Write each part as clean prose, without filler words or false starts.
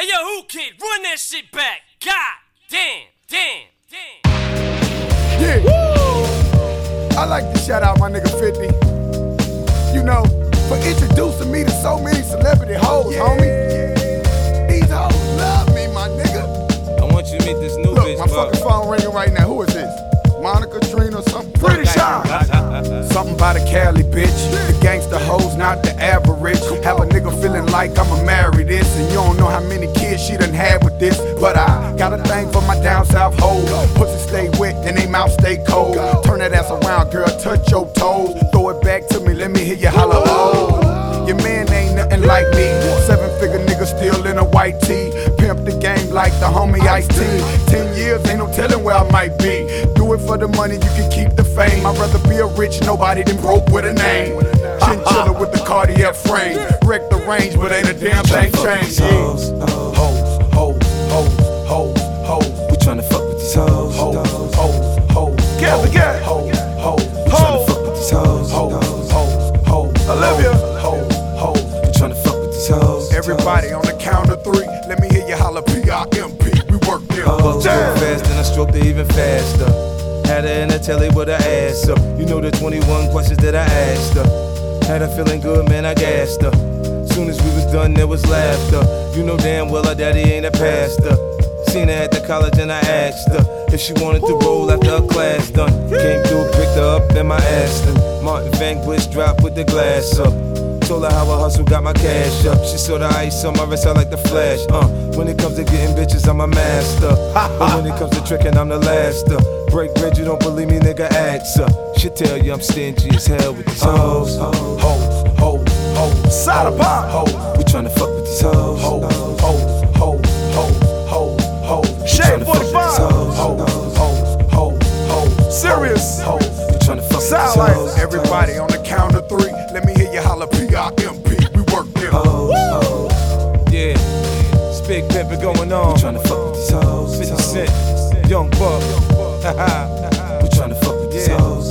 Hey yo, who kid? Run that shit back. God damn. Yeah. Woo! I like to shout out my nigga 50. You know, for introducing me to so many celebrity hoes, homie. Yeah. These hoes love me, my nigga. I want you to meet this new Look, bitch, my fucking phone ringing right now. Who is this? Monica, Trina, something pretty shy. Something by the Cali bitch. The gangsta hoes, not the average. Have a nigga feeling like I'ma marry this, and you don't know how many kids she done had with this. But I got a thing for my down south hoes. Pussy stay wet and they mouth stay cold. Turn that ass around, girl, touch your toes. Throw it back to me, let me hear you holler, oh. Your man ain't nothing like me. 7-figure nigga still in a white tee. Pimp the game like the homie Ice-T. 10 years, ain't no telling where I might be. Do it for the money, you can keep the fame. I'd rather be a rich nobody than broke with a name. Chinchilla with the cardiac frame. Wreck the range, but ain't a damn thing changed. Hoes, we tryna fuck with these hoes. Get We tryna fuck with these hoes. Olivia. We tryna fuck with these hoes. Everybody on the count of 3, let me hear you holler P-I-M-P. We work there. Bucks go fast and I stroked her even faster. Had her in the telly with her ass up. You know the 21 questions that I asked her. Had her feeling good, man, I gassed her. Soon as we was done, there was laughter. You know damn well her daddy ain't a pastor. Seen her at the college and I asked her if she wanted to roll after her class done. Came through, picked her up in my Aston. Martin Vanquish dropped with the glass up. Told her how I hustle, got my cash up. She saw the ice on my wrist, I like the flash. When it comes to getting bitches, I'm a master. But when it comes to tricking, I'm the laster. Break bread, you don't believe me, nigga, ask her. She tell you I'm stingy as hell with these hoes. Side of pop. We tryna fuck with these hoes. Shade for the bomb. Serious. We tryna fuck with these Sound like hoes. everybody on the count of 3. Let me hear you holler P-I-M-P. We work there. Yeah, it's big pimpin' going on. We tryna fuck with these hoes. 50 Cent, Young Buck. We tryna fuck with these hoes.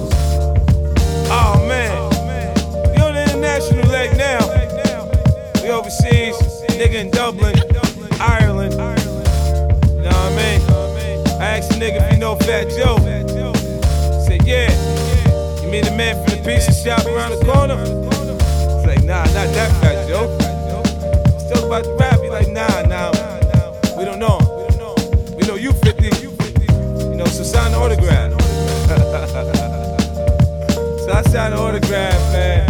Oh man, we on the international leg now. We overseas, nigga in Dublin, Ireland. You know what I mean? I asked a nigga if he know Fat Joe. Said yeah. You mean the man from the pizza shop around the corner? It's like nah, not that Fat Joe. Still about to rap, he like nah, we don't know him. We know you 50, you know, so sign the autograph. So I signed the autograph, man.